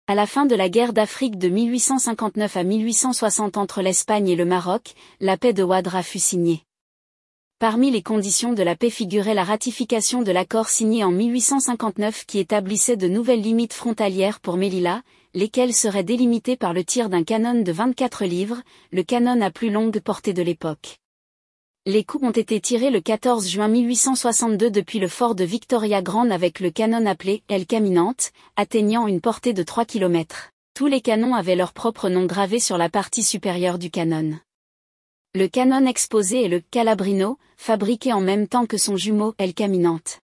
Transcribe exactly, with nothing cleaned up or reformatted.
À la fin de la guerre d'Afrique de mille huit cent cinquante-neuf à mille huit cent soixante entre l'Espagne et le Maroc, la paix de Ouadra fut signée. Parmi les conditions de la paix figurait la ratification de l'accord signé en mille huit cent cinquante-neuf qui établissait de nouvelles limites frontalières pour Melilla, lesquelles seraient délimitées par le tir d'un canon de vingt-quatre livres, le canon à plus longue portée de l'époque. Les coups ont été tirés le quatorze juin mille huit cent soixante-deux depuis le fort de Victoria Grande avec le canon appelé El Caminante, atteignant une portée de trois kilomètres. Tous les canons avaient leur propre nom gravé sur la partie supérieure du canon. Le canon exposé est le Calabrino, fabriqué en même temps que son jumeau El Caminante.